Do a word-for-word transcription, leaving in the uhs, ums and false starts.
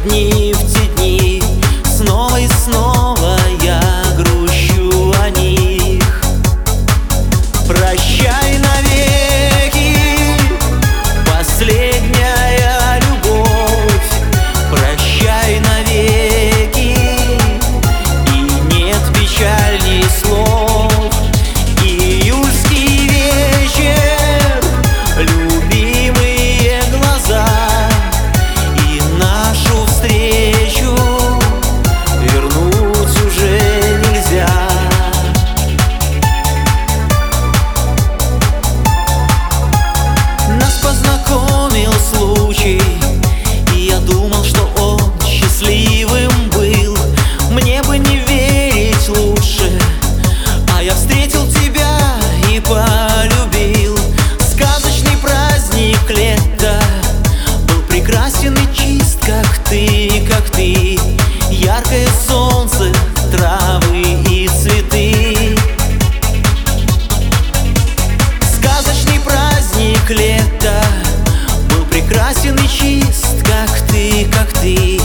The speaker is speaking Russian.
дни, в те дни снова и снова я грущу о них. Прощай навеки, последняя любовь. Прощай навеки, и нет печальней слов. Июльский вечер, любимые глаза, и нашу встречу вернуть уже нельзя. Нас познакомил случай, и я думал, что он счастливым был. Мне бы не верить лучше, а я встретил тебя и полюбил. Сказочный праздник лета был прекрасен и чист, как ты, как ты. Яркое солнце, травы и цветы. Сказочный праздник лета был прекрасен и чист, как ты, как ты.